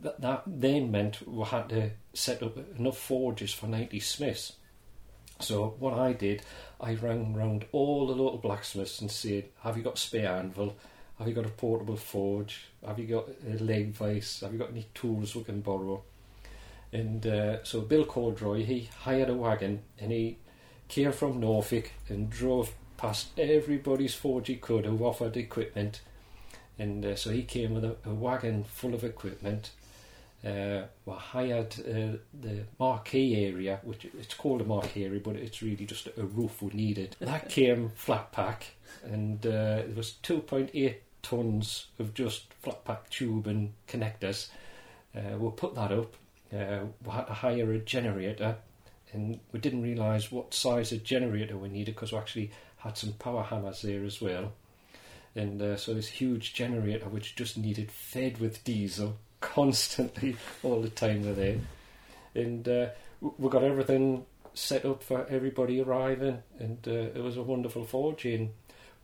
that then meant we had to set up enough forges for 90 smiths. So what I did, I rang round all the local blacksmiths and said, have you got a spare anvil? Have you got a portable forge? Have you got a leg vice? Have you got any tools we can borrow? And so Bill Cordroy, he hired a wagon and he came from Norfolk and drove past everybody's forge he could who offered equipment. And so he came with a wagon full of equipment. We hired the marquee area, which it's called a marquee area, but it's really just a roof we needed. That came flat pack, and it was 2.8 tons of just flat pack tube and connectors. We'll put that up. We had to hire a generator, and we didn't realise what size of generator we needed because we actually had some power hammers there as well. And so this huge generator which just needed fed with diesel constantly all the time we're there. And we got everything set up for everybody arriving, and it was a wonderful forging.